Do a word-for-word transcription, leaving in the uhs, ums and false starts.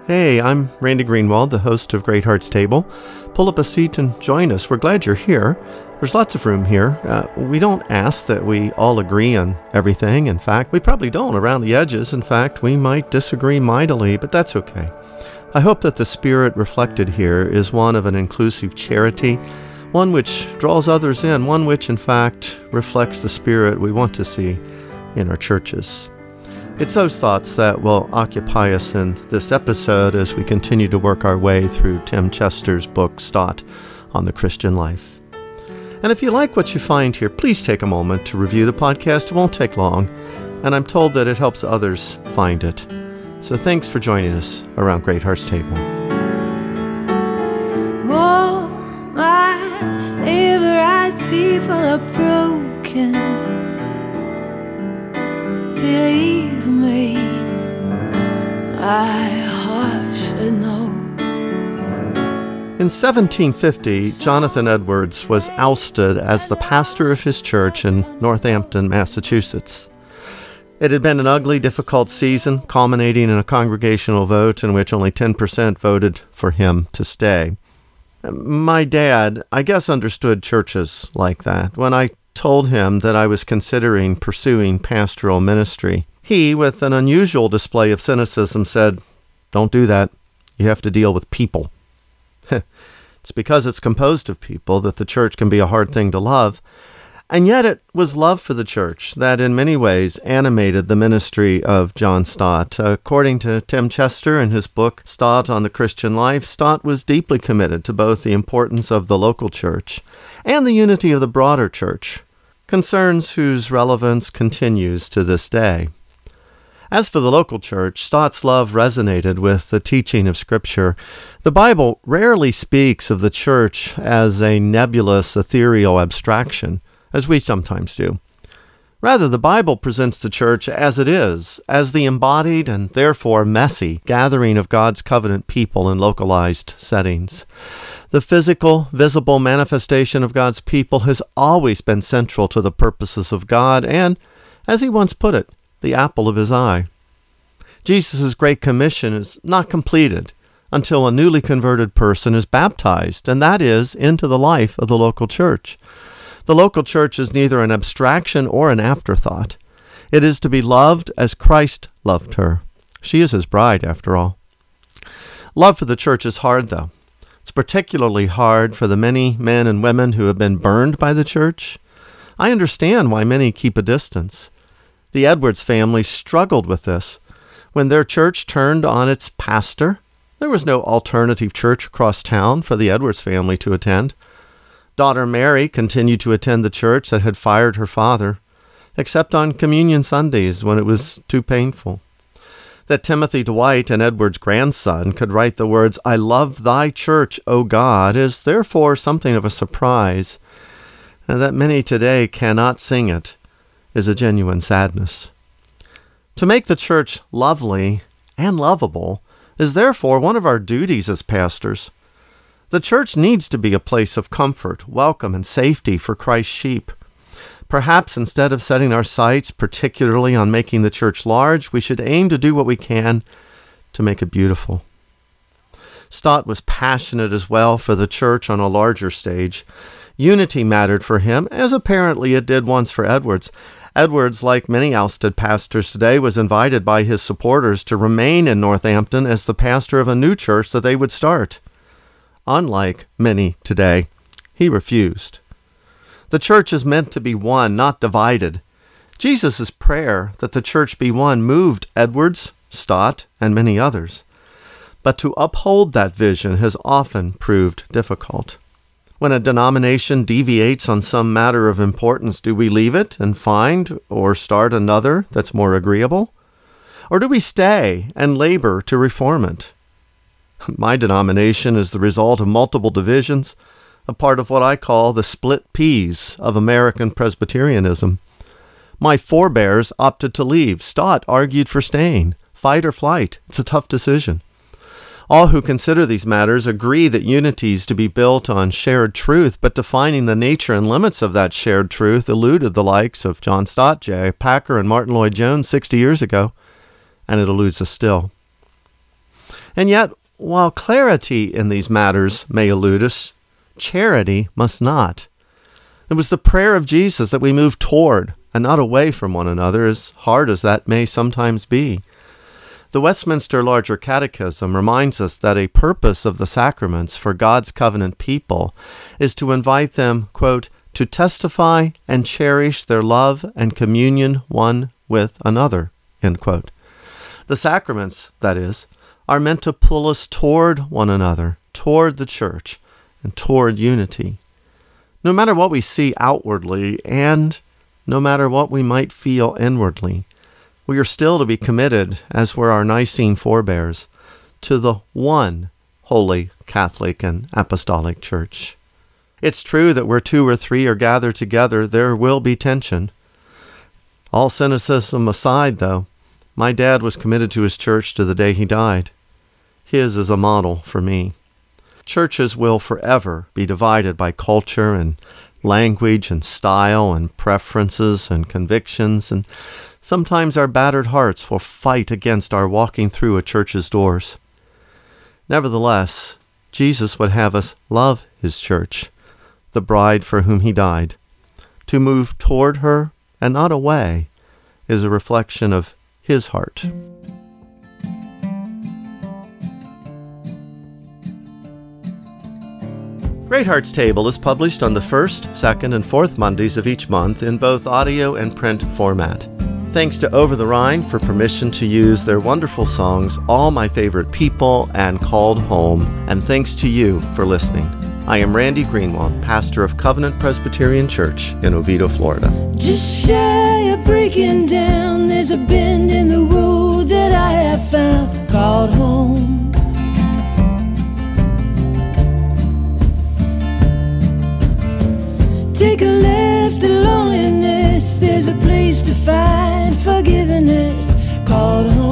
Hey, I'm Randy Greenwald, the host of Great Hearts Table. Pull up a seat and join us. We're glad you're here. There's lots of room here. Uh, we don't ask that we all agree on everything. In fact, we probably don't around the edges. In fact, we might disagree mightily, but that's okay. I hope that the spirit reflected here is one of an inclusive charity, one which draws others in, one which, in fact, reflects the spirit we want to see in our churches. It's those thoughts that will occupy us in this episode as we continue to work our way through Tim Chester's book, Stott on the Christian Life. And if you like what you find here, please take a moment to review the podcast. It won't take long, and I'm told that it helps others find it. So thanks for joining us around Great Hearts Table. Oh, my favorite people are broken. Believe me, my heart should know. In seventeen fifty, Jonathan Edwards was ousted as the pastor of his church in Northampton, Massachusetts. It had been an ugly, difficult season, culminating in a congregational vote in which only ten percent voted for him to stay. My dad, I guess, understood churches like that. When I told him that I was considering pursuing pastoral ministry, he, with an unusual display of cynicism, said, "Don't do that. You have to deal with people." It's because it's composed of people that the church can be a hard thing to love. And yet it was love for the church that in many ways animated the ministry of John Stott. According to Tim Chester in his book, Stott on the Christian Life, Stott was deeply committed to both the importance of the local church and the unity of the broader church, concerns whose relevance continues to this day. As for the local church, Stott's love resonated with the teaching of Scripture. The Bible rarely speaks of the church as a nebulous, ethereal abstraction, as we sometimes do. Rather, the Bible presents the church as it is, as the embodied and therefore messy gathering of God's covenant people in localized settings. The physical, visible manifestation of God's people has always been central to the purposes of God and, as he once put it, the apple of his eye. Jesus' Great Commission is not completed until a newly converted person is baptized, and that is into the life of the local church. The local church is neither an abstraction or an afterthought. It is to be loved as Christ loved her. She is his bride, after all. Love for the church is hard, though. It's particularly hard for the many men and women who have been burned by the church. I understand why many keep a distance. The Edwards family struggled with this. When their church turned on its pastor, there was no alternative church across town for the Edwards family to attend. Daughter Mary continued to attend the church that had fired her father, except on communion Sundays when it was too painful. That Timothy Dwight, an Edwards grandson, could write the words, "I love thy church, O God," is therefore something of a surprise, and that many today cannot sing it is a genuine sadness. To make the church lovely and lovable is therefore one of our duties as pastors. The church needs to be a place of comfort, welcome, and safety for Christ's sheep. Perhaps instead of setting our sights particularly on making the church large, we should aim to do what we can to make it beautiful. Stott was passionate as well for the church on a larger stage. Unity mattered for him, as apparently it did once for Edwards. Edwards, like many ousted pastors today, was invited by his supporters to remain in Northampton as the pastor of a new church that they would start. Unlike many today, he refused. The church is meant to be one, not divided. Jesus' prayer that the church be one moved Edwards, Stott, and many others. But to uphold that vision has often proved difficult. When a denomination deviates on some matter of importance, do we leave it and find or start another that's more agreeable? Or do we stay and labor to reform it? My denomination is the result of multiple divisions, a part of what I call the split peas of American Presbyterianism. My forebears opted to leave. Stott argued for staying. Fight or flight. It's a tough decision. All who consider these matters agree that unity is to be built on shared truth, but defining the nature and limits of that shared truth eluded the likes of John Stott, J I Packer, and Martin Lloyd-Jones sixty years ago, and it eludes us still. And yet, while clarity in these matters may elude us, charity must not. It was the prayer of Jesus that we move toward and not away from one another, as hard as that may sometimes be. The Westminster Larger Catechism reminds us that a purpose of the sacraments for God's covenant people is to invite them, quote, to testify and cherish their love and communion one with another, end quote. The sacraments, that is, are meant to pull us toward one another, toward the church, and toward unity. No matter what we see outwardly, and no matter what we might feel inwardly, we are still to be committed, as were our Nicene forebears, to the one holy Catholic and Apostolic Church. It's true that where two or three are gathered together, there will be tension. All cynicism aside, though, my dad was committed to his church to the day he died. His is a model for me. Churches will forever be divided by culture and language and style and preferences and convictions, and sometimes our battered hearts will fight against our walking through a church's doors. Nevertheless, Jesus would have us love his church, the bride for whom he died. To move toward her and not away is a reflection of his heart. Great Hearts Table is published on the first, second, and fourth Mondays of each month in both audio and print format. Thanks to Over the Rhine for permission to use their wonderful songs, All My Favorite People and Called Home, and thanks to you for listening. I am Randy Greenwald, pastor of Covenant Presbyterian Church in Oviedo, Florida. Just shy of breaking down, there's a bend in the road that I have found called home. Take a left to loneliness, there's a place to find forgiveness called home.